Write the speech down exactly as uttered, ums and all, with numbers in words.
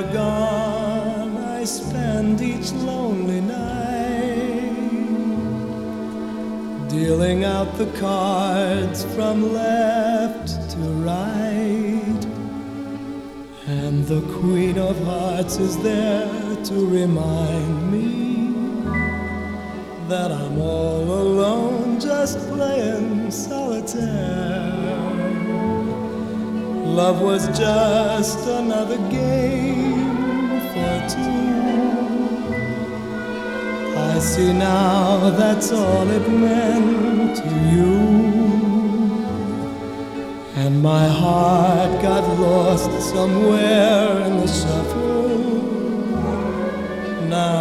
are gone, I spend each lonely night dealing out the cards from left to right, and the Queen of Hearts is there to remind me that I'm all alone, just playing solitaire. Love was just another game for two. I see now that's all it meant to you, and my heart got lost somewhere in the shuffle. Now